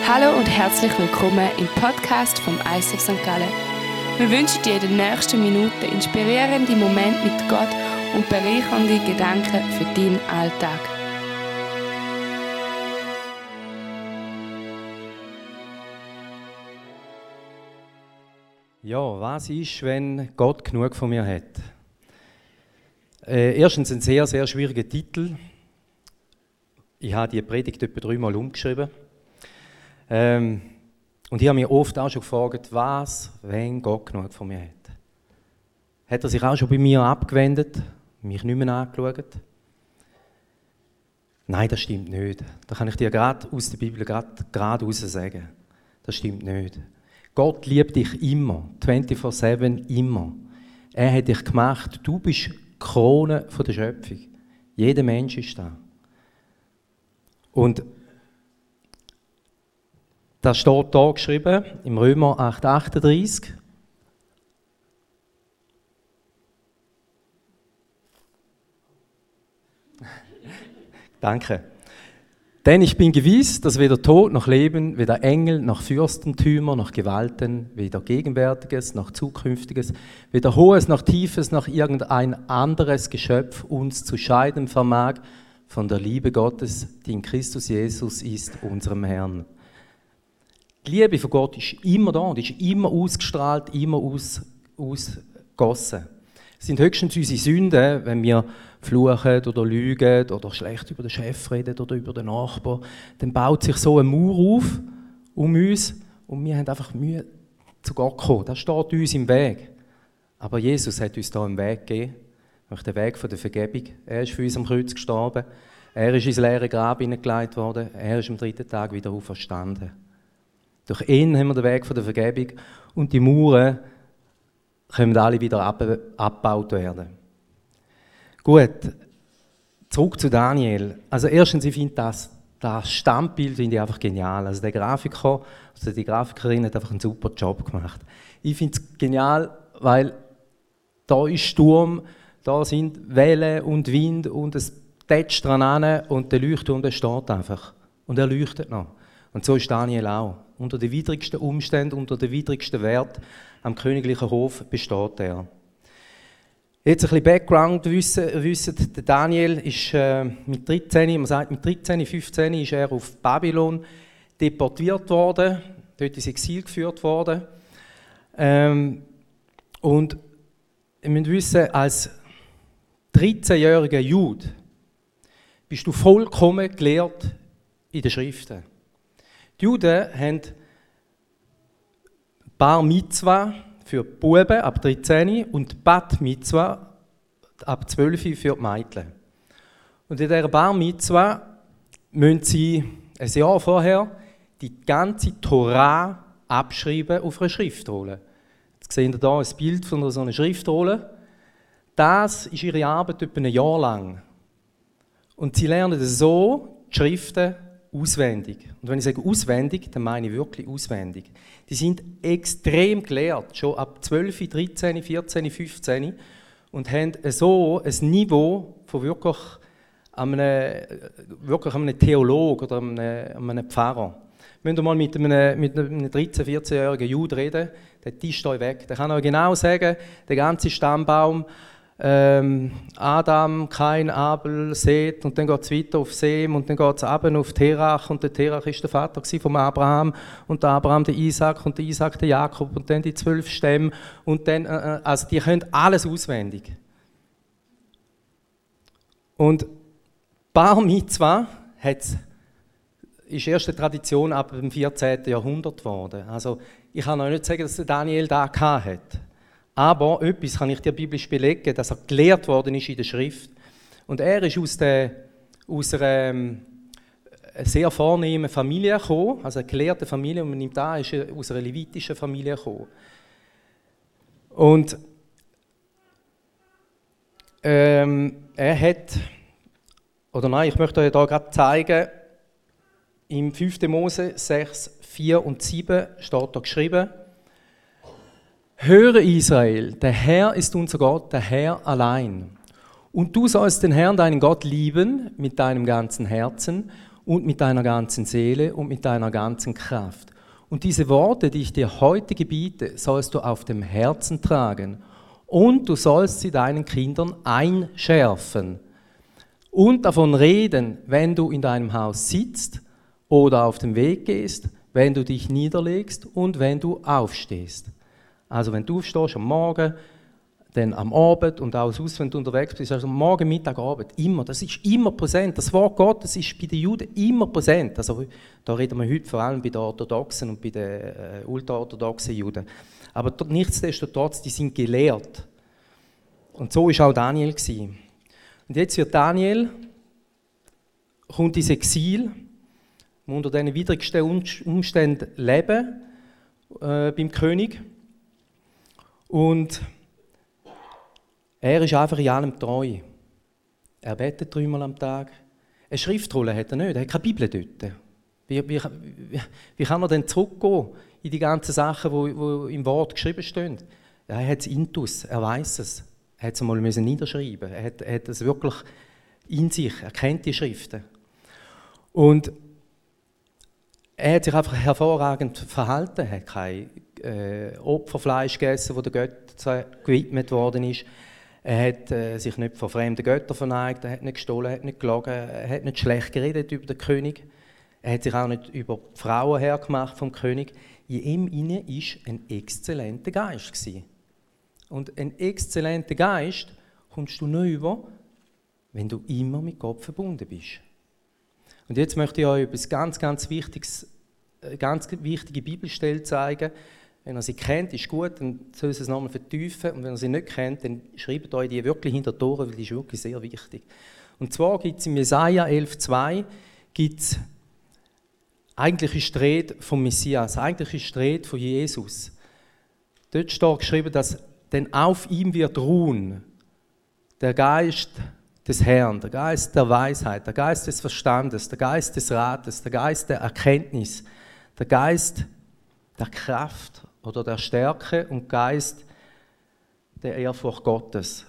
Hallo und herzlich willkommen im Podcast vom ICF St. Gallen. Wir wünschen dir in den nächsten Minuten inspirierende Momente mit Gott und bereichernde Gedanken für deinen Alltag. Ja, was ist, wenn Gott genug von mir hat? Erstens ein sehr, sehr schwieriger Titel. Ich habe die Predigt etwa 3-mal umgeschrieben. Und ich habe mich oft auch schon gefragt, was, wenn Gott genug von mir hat? Hat er sich auch schon bei mir abgewendet, mich nicht mehr angeschaut? Nein, das stimmt nicht. Da kann ich dir gerade aus der Bibel geradeaus sagen. Das stimmt nicht. Gott liebt dich immer, 24/7, immer. Er hat dich gemacht, du bist die Krone der Schöpfung. Jeder Mensch ist da. Und das steht hier geschrieben, im Römer 8,38. Danke. Denn ich bin gewiss, dass weder Tod noch Leben, weder Engel noch Fürstentümer noch Gewalten, weder Gegenwärtiges noch Zukünftiges, weder Hohes noch Tiefes noch irgendein anderes Geschöpf uns zu scheiden vermag von der Liebe Gottes, die in Christus Jesus ist, unserem Herrn. Die Liebe von Gott ist immer da und ist immer ausgestrahlt, immer ausgegossen. Es sind höchstens unsere Sünden, wenn wir fluchen oder lügen oder schlecht über den Chef reden oder über den Nachbarn. Dann baut sich so eine Mauer auf um uns und wir haben einfach Mühe, zu Gott zu kommen. Das steht uns im Weg. Aber Jesus hat uns da einen Weg gegeben, nämlich den Weg der Vergebung. Er ist für uns am Kreuz gestorben, er ist ins leere Grab hineingelegt worden, er ist am 3. Tag wieder auferstanden. Durch ihn haben wir den Weg der Vergebung und die Mauern können alle wieder abgebaut werden. Gut, zurück zu Daniel. Also erstens, ich finde das Standbild finde ich einfach genial. Also der Grafiker, also die Grafikerin hat einfach einen super Job gemacht. Ich finde es genial, weil da ist Sturm, da sind Wellen und Wind und es tätscht dran an und der Leuchtturm der steht einfach. Und er leuchtet noch. Und so ist Daniel auch. Unter den widrigsten Umständen, unter den widrigsten Werten am königlichen Hof besteht er. Jetzt ein bisschen Background-Wissen. Der Daniel ist mit 13, man sagt mit 13, 15 ist er auf Babylon deportiert worden, dort ins Exil geführt worden. Und ihr müsst wissen, als 13-jähriger Jude bist du vollkommen gelehrt in den Schriften. Die Juden haben Bar Mitzwa für die Buben ab 13 und Bat Mitzwa ab 12 für die Mädchen. Und in dieser Bar Mitzwa müssen sie ein Jahr vorher die ganze Torah abschreiben auf einer Schriftrolle. Jetzt seht ihr hier ein Bild von so einer Schriftrolle. Das ist ihre Arbeit etwa ein Jahr lang. Und sie lernen so die Schriften auswendig. Und wenn ich sage auswendig, dann meine ich wirklich auswendig. Die sind extrem gelehrt, schon ab 12, 13, 14, 15 und haben so ein Niveau von wirklich einem Theologen oder einem Pfarrer. Wenn ihr mal mit einem 13-, 14-jährigen Jude reden, der tischt euch weg. Der kann euch genau sagen, der ganze Stammbaum, Adam, Kain, Abel, Seth und dann geht es weiter auf Sem und dann geht es runter auf Terach und der Terach ist der Vater von Abraham und der Abraham der Isaac und der Isaac der Jakob und dann die 12 Stämme und dann, also die können alles auswendig. Und Bar Mitzwa ist erste Tradition ab dem 14. Jahrhundert geworden. Also ich kann euch nicht sagen, dass der Daniel da hatte. Aber etwas kann ich dir biblisch belegen, dass er gelehrt worden ist in der Schrift. Und er ist aus einer sehr vornehmen Familie gekommen, also eine gelehrte Familie, und man nimmt an, er ist aus einer levitischen Familie gekommen. Und ich möchte euch hier gerade zeigen, im 5. Mose 6, 4 und 7 steht da geschrieben: Höre Israel, der Herr ist unser Gott, der Herr allein. Und du sollst den Herrn, deinen Gott, lieben mit deinem ganzen Herzen und mit deiner ganzen Seele und mit deiner ganzen Kraft. Und diese Worte, die ich dir heute gebiete, sollst du auf dem Herzen tragen. Und du sollst sie deinen Kindern einschärfen. Und davon reden, wenn du in deinem Haus sitzt oder auf dem Weg gehst, wenn du dich niederlegst und wenn du aufstehst. Also wenn du aufstehst am Morgen, dann am Abend und auch sonst, wenn du unterwegs bist, also Morgen, Mittag, Abend, immer, das ist immer präsent. Das Wort Gottes ist bei den Juden immer präsent. Also da reden wir heute vor allem bei den orthodoxen und bei den ultraorthodoxen Juden. Aber nichtsdestotrotz, die sind gelehrt. Und so war auch Daniel. Und jetzt wird Daniel, kommt ins Exil, muss unter diesen widrigsten Umständen leben, beim König. Und er ist einfach in allem treu. Er betet 3-mal am Tag. Eine Schriftrolle hat er nicht, er hat keine Bibel dort. Wie kann er denn zurückgehen in die ganzen Sachen, die im Wort geschrieben stehen? Ja, er hat es intus, er weiß es. Er hat es einmal niederschreiben. Er hat es wirklich in sich, er kennt die Schriften. Und er hat sich einfach hervorragend verhalten. Er hat kein Opferfleisch gegessen, das den Göttern gewidmet worden ist. Er hat sich nicht vor fremden Göttern verneigt, er hat nicht gestohlen, er hat nicht gelogen, er hat nicht schlecht geredet über den König. Er hat sich auch nicht über die Frauen hergemacht vom König. In ihm inne war ein exzellenter Geist gewesen. Und ein exzellenter Geist kommst du nur über, wenn du immer mit Gott verbunden bist. Und jetzt möchte ich euch etwas ganz wichtige Bibelstelle zeigen. Wenn ihr sie kennt, ist gut, dann soll ihr es nochmal vertiefen. Und wenn ihr sie nicht kennt, dann schreibt euch die wirklich hinter die Ohren, weil die ist wirklich sehr wichtig. Und zwar gibt es in Jesaja 11,2 eigentlich ist die Rede vom Messias, eigentlich ist die Rede von Jesus. Dort steht geschrieben, dass denn auf ihm wird ruhen der Geist des Herrn, der Geist der Weisheit, der Geist des Verstandes, der Geist des Rates, der Geist der Erkenntnis, der Geist der Kraft oder der Stärke und Geist der Ehrfurcht Gottes.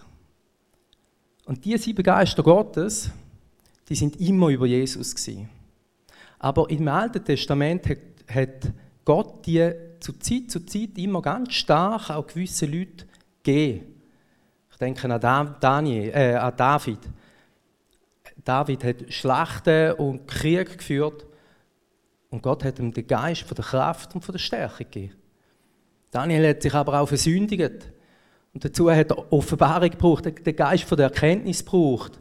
Und diese 7 Geister Gottes, die sind immer über Jesus gewesen. Aber im Alten Testament hat Gott die zu Zeit immer ganz stark auch gewisse Leute gegeben. Ich denke an David. David hat Schlachten und Krieg geführt und Gott hat ihm den Geist von der Kraft und von der Stärke gegeben. Daniel hat sich aber auch versündigt und dazu hat er Offenbarung gebraucht, den Geist von der Erkenntnis gebraucht,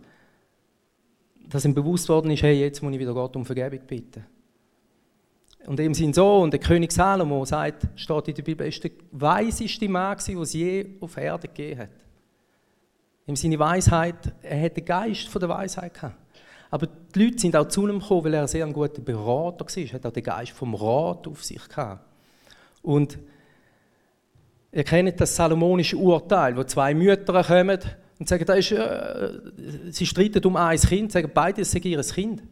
dass ihm bewusst worden ist, hey, jetzt muss ich wieder Gott um Vergebung bitten. Und ihm sein Sohn, der König Salomo, steht in der Bibel, ist der weiseste Mann, den es je auf Erde gegeben hat. Ihm seine Weisheit, er hat den Geist von der Weisheit gehabt. Aber die Leute sind auch zu ihm gekommen, weil er sehr ein guter Berater war. Er hat auch den Geist vom Rat auf sich gehabt. Und ihr kennt das salomonische Urteil, wo 2 Mütter kommen und sagen, sie streiten um ein Kind, sagen beide, es sei ihr Kind.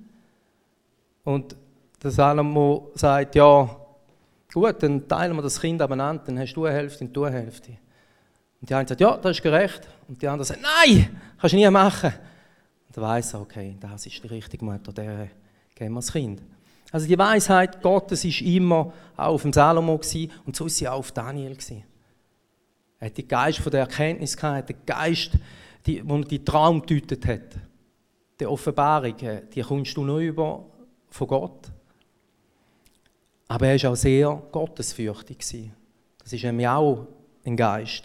Und der Salomo sagt, ja, gut, dann teilen wir das Kind abeinander, dann hast du eine Hälfte und du eine Hälfte. Und die eine sagt, ja, das ist gerecht. Und die andere sagt, nein, kannst du nie machen. Und er weiss, okay, das ist die richtige Mutter, der geben wir das Kind. Also die Weisheit Gottes war immer auch auf dem Salomo gewesen, und so war sie auch auf Daniel gewesen. Er hat den Geist von der Erkenntnis gehabt, hat den Geist, wo er die Traum gedeutet hat. Die Offenbarung, die kommst du nur über von Gott. Aber er war auch sehr gottesfürchtig. Das ist nämlich auch ein Geist.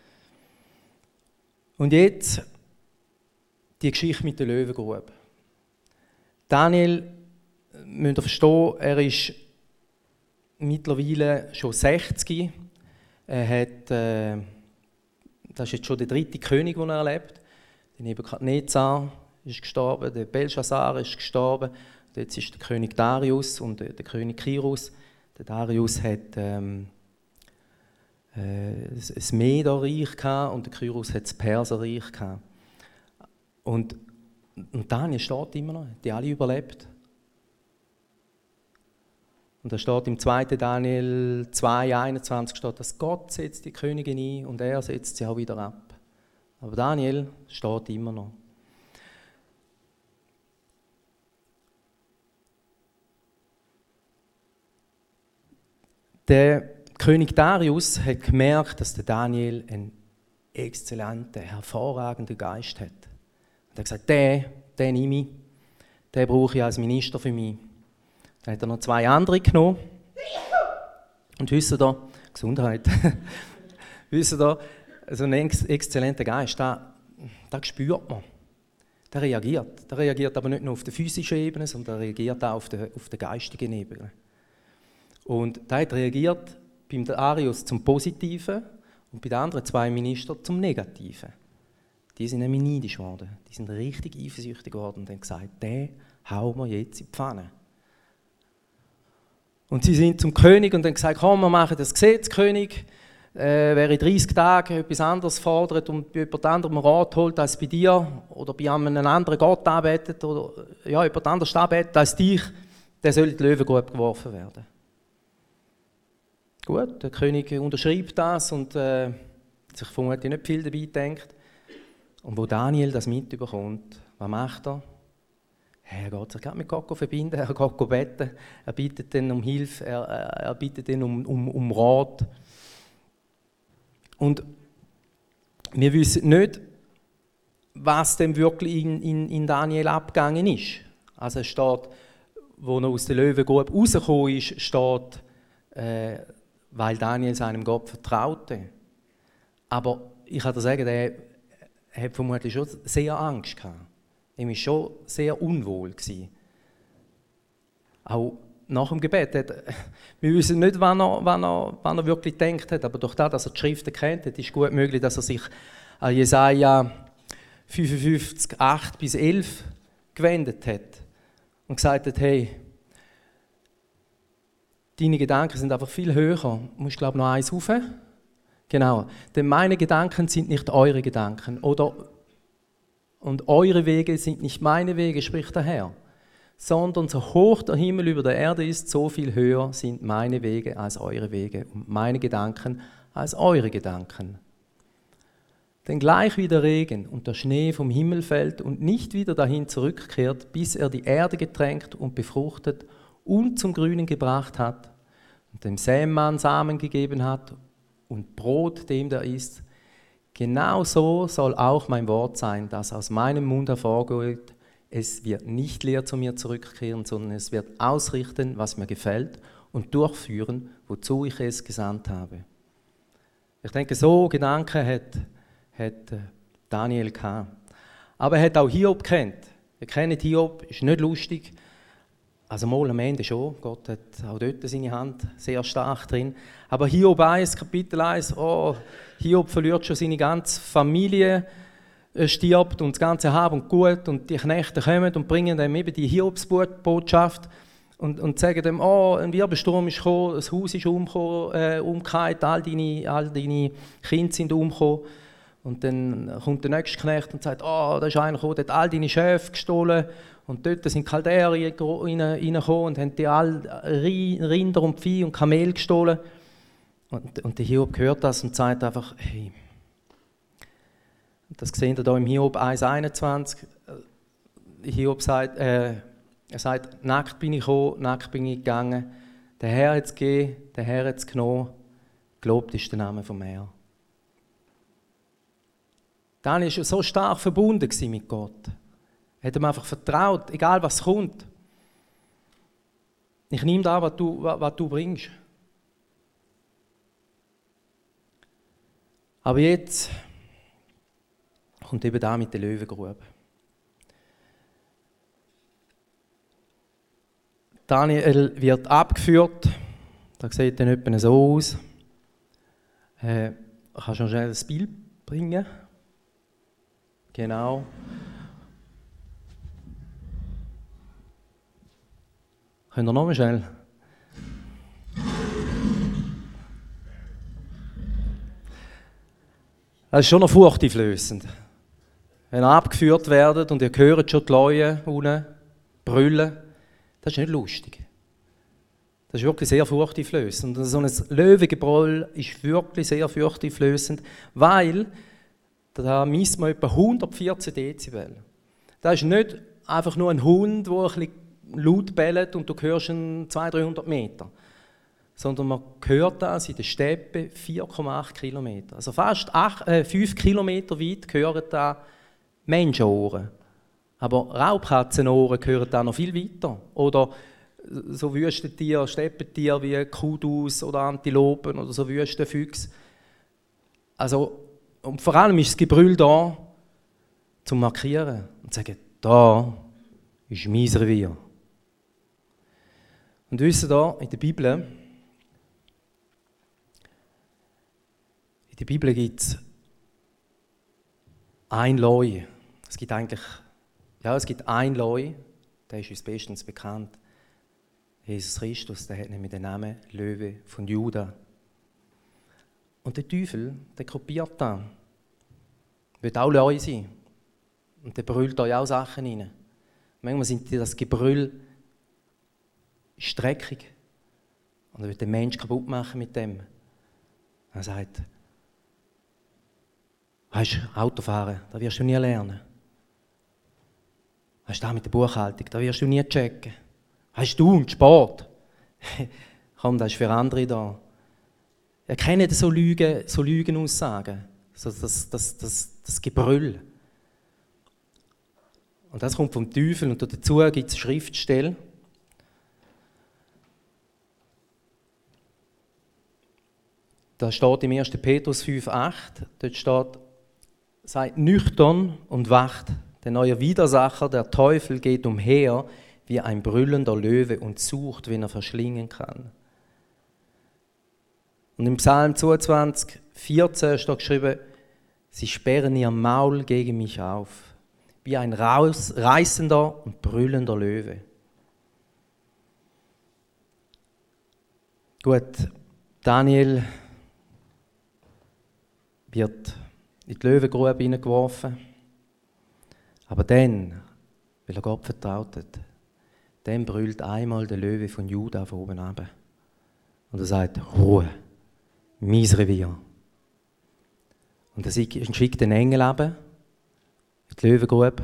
Und jetzt die Geschichte mit der Löwengrube. Daniel, müsst ihr verstehen, er ist mittlerweile schon 60. Er hat, das ist jetzt schon der 3. König, den er erlebt. Der Nebukadnezar ist gestorben, der Belshazzar ist gestorben. Jetzt ist der König Darius und der König Kyros. Der Darius hat das Mederreich und der Kyros hat das Perserreich. Und Daniel steht immer noch, die alle überlebt. Und da steht im 2. Daniel 2,21 steht, dass Gott setzt die Königin ein und er setzt sie auch wieder ab. Aber Daniel steht immer noch. Der König Darius hat gemerkt, dass der Daniel einen exzellenten, hervorragenden Geist hat. Er hat gesagt, den nehme ich, den brauche ich als Minister für mich. Dann hat er noch 2 andere genommen. Und wisst ihr, Gesundheit, wisst ihr, so ein exzellenter Geist, das spürt man. Der reagiert. Der reagiert aber nicht nur auf der physischen Ebene, sondern der reagiert auch auf der geistigen Ebene. Und der hat reagiert beim Darius zum Positiven und bei den anderen 2 Ministern zum Negativen. Die sind nämlich neidisch geworden. Die sind richtig eifersüchtig geworden und haben gesagt, den hauen wir jetzt in die Pfanne. Und sie sind zum König und haben gesagt, komm, wir machen das Gesetz, König. Wer in 30 Tagen etwas anderes fordert und bei jemand anderem Rat holt als bei dir oder bei einem anderen Gott anbetet oder jemand anderes anbetet als dich, der soll in die Löwengrube geworfen werden. Gut, der König unterschreibt das und sich vermutlich nicht viel dabei denkt. Und wo Daniel das mitbekommt, was macht er? Er geht sich gerade mit Gott verbinden, er geht beten, er bittet ihn um Hilfe, er bittet ihn um Rat. Und wir wissen nicht, was denn wirklich in Daniel abgegangen ist. Also es steht, wo er aus der Löwengrube rausgekommen ist, steht, weil Daniel seinem Gott vertraute. Aber ich kann dir sagen, der hat vermutlich schon sehr Angst gehabt. Ihm war schon sehr unwohl gewesen. Auch nach dem Gebet. Wir wissen nicht, wann er wirklich gedacht hat, aber durch das, dass er die Schriften kennt, ist es gut möglich, dass er sich an Jesaja 55, 8 bis 11 gewendet hat und gesagt hat, hey, deine Gedanken sind einfach viel höher. Du musst, glaube ich, noch eins rauf. Genau. Denn meine Gedanken sind nicht eure Gedanken. Und eure Wege sind nicht meine Wege, spricht der Herr. Sondern so hoch der Himmel über der Erde ist, so viel höher sind meine Wege als eure Wege und meine Gedanken als eure Gedanken. Denn gleich wie der Regen und der Schnee vom Himmel fällt und nicht wieder dahin zurückkehrt, bis er die Erde getränkt und befruchtet und zum Grünen gebracht hat und dem Sämann Samen gegeben hat und Brot dem der isst, genau so soll auch mein Wort sein, das aus meinem Mund hervorgeht. Es wird nicht leer zu mir zurückkehren, sondern es wird ausrichten, was mir gefällt und durchführen, wozu ich es gesandt habe. Ich denke, so Gedanken hat Daniel gehabt. Aber er hat auch Hiob gekannt. Ihr kennt Hiob, ist nicht lustig. Also mal am Ende schon. Gott hat auch dort seine Hand sehr stark drin. Aber Hiob 1, Kapitel 1, Hiob verliert schon seine ganze Familie, stirbt und das ganze Hab und Gut und die Knechte kommen und bringen ihm eben die Hiobsbotschaft und sagen ihm, ein Wirbelsturm ist gekommen, das Haus ist umgekehrt, all deine Kinder sind umgekommen. Und dann kommt der nächste Knecht und sagt, da ist einer gekommen, der hat all deine Schafe gestohlen. Und dort sind Chalderien reingekommen und haben die all Rinder und Vieh und Kamel gestohlen. Und der Hiob hört das und sagt einfach, hey, das seht ihr hier im Hiob 1,21. Hiob sagt, er sagt, nackt bin ich gekommen, nackt bin ich gegangen. Der Herr hat es gegeben, der Herr hat es genommen. Gelobt ist der Name vom Herrn. Daniel war so stark verbunden mit Gott. Er hat ihm einfach vertraut, egal was kommt. Ich nehme da, was du bringst. Aber jetzt kommt eben da mit der Löwengrube. Daniel wird abgeführt. Das sieht dann etwa so aus. Kannst du noch schnell das Bild bringen? Genau. Könnt ihr noch mal schnell? Das ist schon noch furchteinflößend. Wenn ihr abgeführt werdet und ihr hört schon die Leute unten brüllen, das ist nicht lustig. Das ist wirklich sehr furchteinflößend. Und so ein Löwengebrüll ist wirklich sehr furchteinflößend, weil da misst man etwa 114 Dezibel. Das ist nicht einfach nur ein Hund, der ein bisschen laut bellt und du hörst ihn 200-300 Meter. sondern man hört das in den Steppen 4,8 Kilometer. Also fast 5 Kilometer weit hören da Menschenohren. Aber Raubkatzenohren hören da noch viel weiter. Oder so Wüstentiere, Steppentiere wie Kudus oder Antilopen oder so Wüstenfüchse. Also, und vor allem ist das Gebrüll da, zum Markieren und zu sagen, da ist mein Revier. Und wisst ihr, in der Bibel gibt es ein Leu. Es gibt ein Leu, der ist uns bestens bekannt. Jesus Christus, der hat nämlich den Namen Löwe von Juda. Und der Teufel, der kopiert das. Will auch Leu sein. Und der brüllt euch auch Sachen rein. Manchmal sind das Gebrüll streckig. Und er will den Menschen kaputt machen mit dem. Er sagt, weißt du, Autofahren, das wirst du nie lernen. Weißt du, das mit der Buchhaltung, das wirst du nie checken. Weißt du, und Sport? Komm, das ist für andere da. Ihr kennt so Lügenaussagen, so das Gebrüll. Und das kommt vom Teufel und dazu gibt es eine Schriftstelle. Da steht im 1. Petrus 5,8, dort steht, seid nüchtern und wacht, denn euer Widersacher, der Teufel, geht umher wie ein brüllender Löwe und sucht, wen er verschlingen kann. Und im Psalm 22, 14 steht geschrieben, sie sperren ihr Maul gegen mich auf, wie ein reißender und brüllender Löwe. Gut, Daniel wird in die Löwengrube hineingeworfen. Aber dann, weil er Gott vertraut hat, dann brüllt einmal der Löwe von Juda von oben runter. Und er sagt, Ruhe, mein Revier. Und er schickt den Engel runter, in die Löwengrube,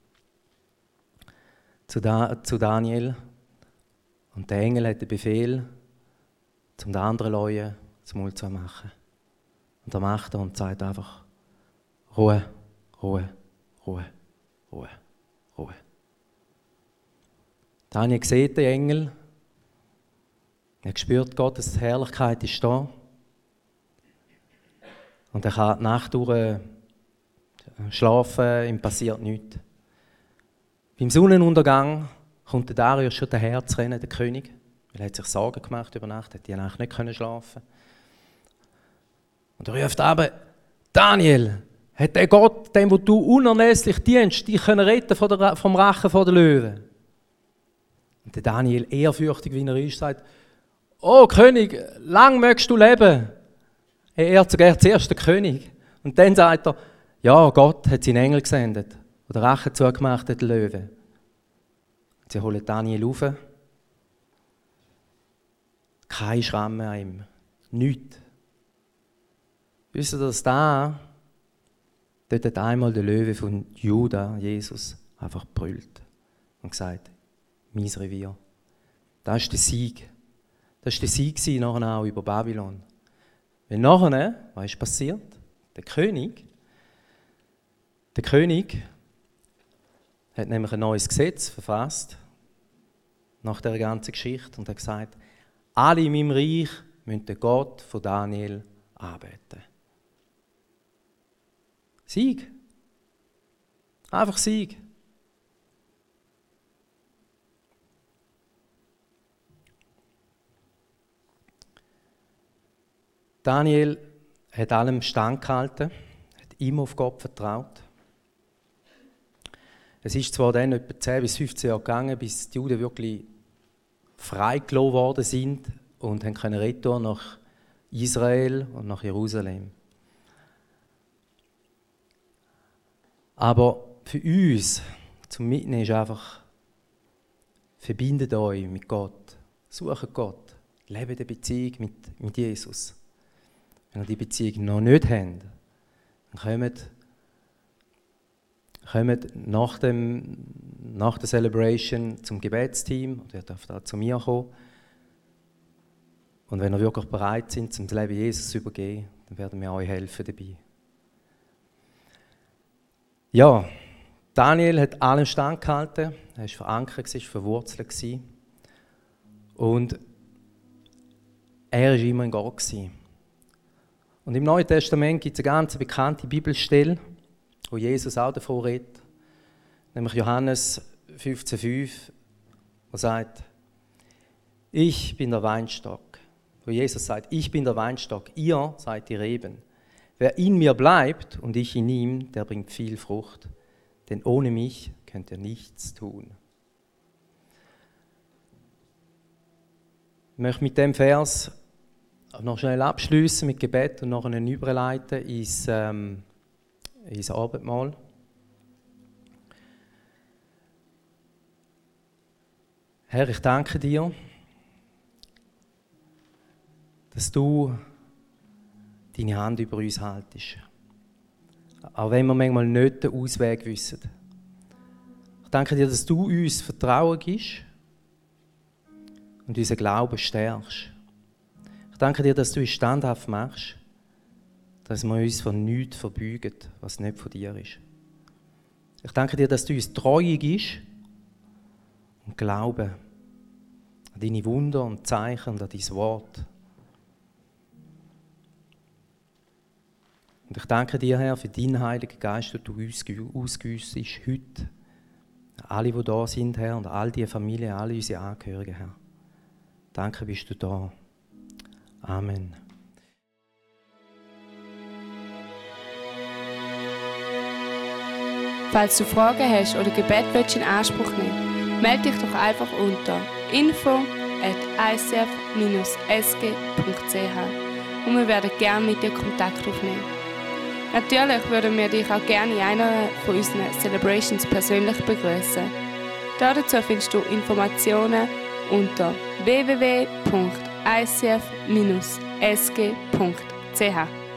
zu Daniel. Und der Engel hat den Befehl, um den anderen Leuten das Maul zu machen. Und er macht er und sagt einfach, Ruhe, Ruhe, Ruhe, Ruhe, Ruhe. Daniel sieht den Engel, er spürt Gottes Herrlichkeit ist da. Und er kann die Nacht durch schlafen, ihm passiert nichts. Beim Sonnenuntergang kommt der Darius schon daher zu rennen, der König, weil er hat sich Sorgen gemacht über Nacht, hat die Nacht nicht schlafen. Und er ruft aber, Daniel, hat der Gott, dem wo du unerlässlich dienst, dich retten vom Rachen der Löwen? Und der Daniel, ehrfürchtig wie er ist, sagt, oh König, lang mögst du leben. Er ehrt sogar zuerst den König. Und dann sagt er, ja, Gott hat seinen Engel gesendet, der den Rachen zugemacht hat, den Löwen. Und sie holen Daniel rauf. Keine Schramme an ihm. Nichts. Wisst ihr, dass dort hat einmal der Löwe von Juda, Jesus, einfach brüllt und gesagt, mein Revier. Das ist der Sieg. Das war der Sieg nachher auch über Babylon. Weil nachher, was ist passiert? Der König hat nämlich ein neues Gesetz verfasst, nach der ganzen Geschichte, und hat gesagt, alle in meinem Reich müssen den Gott von Daniel anbeten. Sieg. Einfach Sieg. Daniel hat allem standgehalten, hat immer auf Gott vertraut. Es ist zwar dann etwa 10 bis 15 Jahre gegangen, bis die Juden wirklich freigelassen worden sind und können retour nach Israel und nach Jerusalem. Aber für uns zum Mitnehmen ist einfach, verbindet euch mit Gott, sucht Gott, lebt eine Beziehung mit Jesus. Wenn ihr die Beziehung noch nicht habt, dann kommt nach der Celebration zum Gebetsteam, und ihr dürft auch zu mir kommen. Und wenn ihr wirklich bereit sind, zum Leben Jesus zu übergeben, dann werden wir euch helfen dabei. Ja, Daniel hat allem standgehalten. Er war verankert, war verwurzelt. Und er war immer in Gott. Und im Neuen Testament gibt es eine ganz bekannte Bibelstelle, wo Jesus auch davon redet, nämlich Johannes 15,5, wo sagt, ich bin der Weinstock. Wo Jesus sagt, ich bin der Weinstock, ihr seid die Reben. Wer in mir bleibt und ich in ihm, der bringt viel Frucht. Denn ohne mich könnt ihr nichts tun. Ich möchte mit dem Vers noch schnell abschließen mit Gebet und nachher überleiten ins Abendmahl. Herr, ich danke dir, dass du deine Hand über uns haltest. Auch wenn wir manchmal nicht den Ausweg wissen. Ich danke dir, dass du uns Vertrauen gibst und unseren Glauben stärkst. Ich danke dir, dass du uns standhaft machst, dass wir uns von nichts verbeugen, was nicht von dir ist. Ich danke dir, dass du uns Treue gibst und Glauben an deine Wunder und Zeichen und an dein Wort. Und ich danke dir, Herr, für deinen Heiligen Geist, den du uns ausgüssest heute. Alle, die da sind, Herr, und all die Familien, alle unsere Angehörigen, Herr. Danke, bist du da. Amen. Falls du Fragen hast oder Gebet willst in Anspruch nehmen, melde dich doch einfach unter info@icf-sg.ch und wir werden gerne mit dir Kontakt aufnehmen. Natürlich würden wir dich auch gerne in einer von unseren Celebrations persönlich begrüßen. Dazu findest du Informationen unter www.icf-sg.ch.